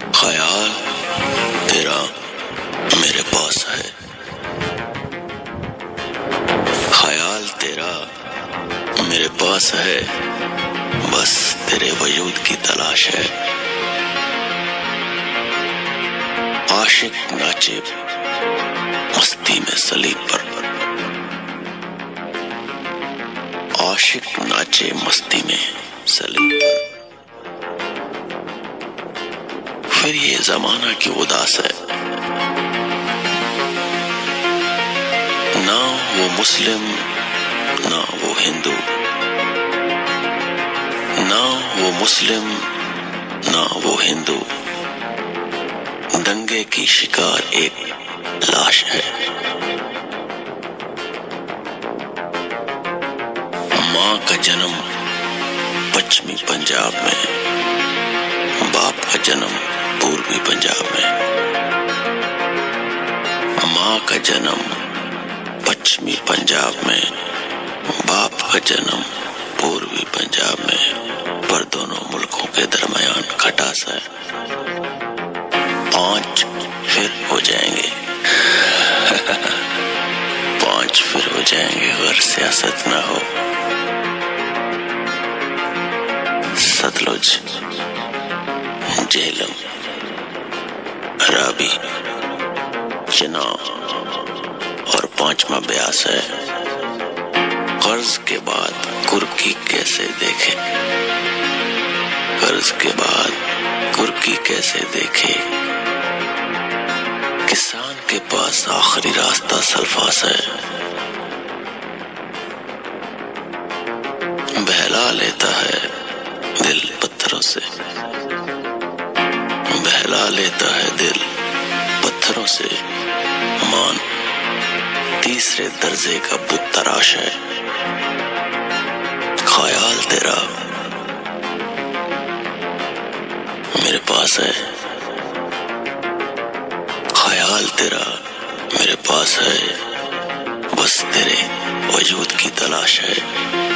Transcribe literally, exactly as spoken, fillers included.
خیال تیرا میرے پاس ہے، خیال تیرا میرے پاس ہے، بس تیرے وجود کی تلاش ہے۔ عاشق ناچے مستی میں صلیب پر، عاشق ناچے مستی میں صلیب پر، پھر یہ زمانہ کی اداس ہے۔ نہ وہ مسلم نہ وہ ہندو، نہ وہ مسلم نہ وہ ہندو، دنگے کی شکار ایک لاش ہے۔ ماں کا جنم پچھمی پنجاب میں، باپ کا جنم پوربی پنجاب میں۔ ماں کا جنم پچھمی پنجاب میں، باپ کا جنم پوربی پنجاب میں، پر دونوں ملکوں کے درمیان کھٹاس ہے۔ پانچ پھر ہو جائیں گے پانچ پھر ہو جائیں گے اگر سیاست نہ ہو۔ ستلج، جہلم، رابی، چناب اور پانچواں بیاس ہے۔ قرض کے بعد کرکی کیسے دیکھے، قرض کے بعد کرکی کیسے دیکھے، کسان کے پاس آخری راستہ سلفاس ہے۔ بہلا لیتا ہے دل پتھروں سے، بہلا لیتا ہے دل پتھروں سے، مان تیسرے درجے کا بت تراش ہے۔ خیال تیرا میرے پاس ہے، خیال تیرا میرے پاس ہے، بس تیرے وجود کی تلاش ہے۔